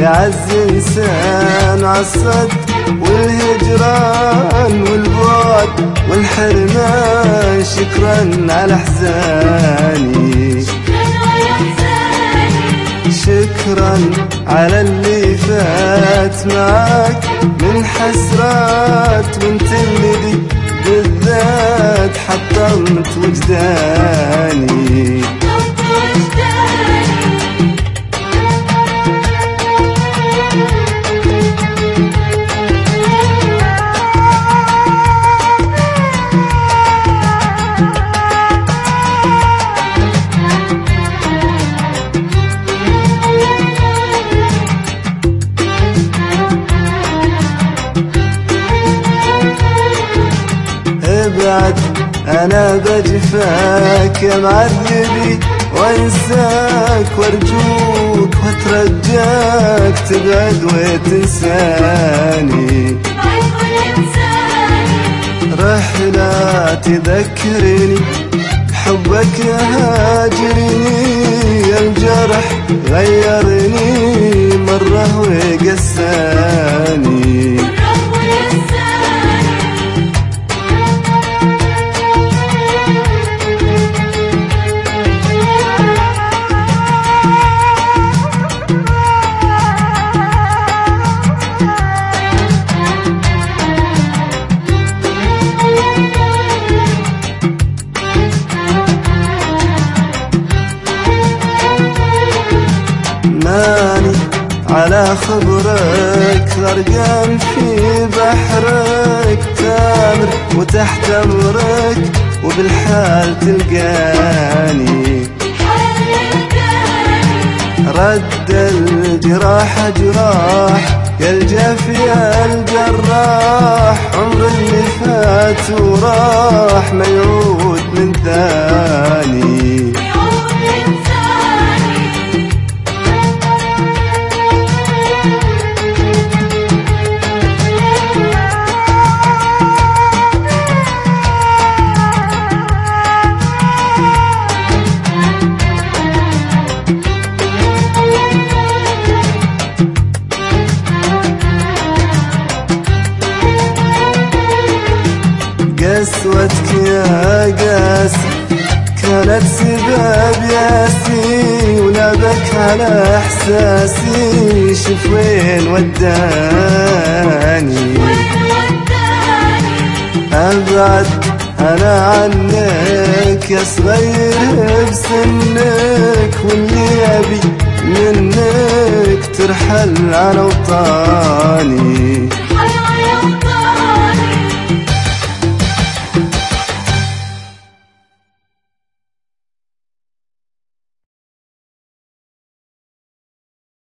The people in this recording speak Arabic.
يعز إنسان عالصد والهجران والبعد والحرمان. شكرا على أحزاني، شكرا على اللي فات معاك من حسرات، وانت اللي بالذات حطمت وجداني. ابعد أنا بجفاك يا معذبي، وانساك وارجوك واترجاك تبعد وتنساني. رحلة تذكرني بحبك يا هاجرني، يا الجرح غيرني مرة وقساني. على خبرك غرقان في بحرك، تامر وتحت أمرك وبالحال تلقاني. رد الجراح جراح يا الجافي يا الجراح، عمر اللي فات وراح ما يعود من ثاني. قسوتك يا قاسي كانت سباب ياسي، ونابك على احساسي شوف وين وداني. ابعد انا عنك يا صغير بسنك، واللي ابي منك ترحل على وطاني.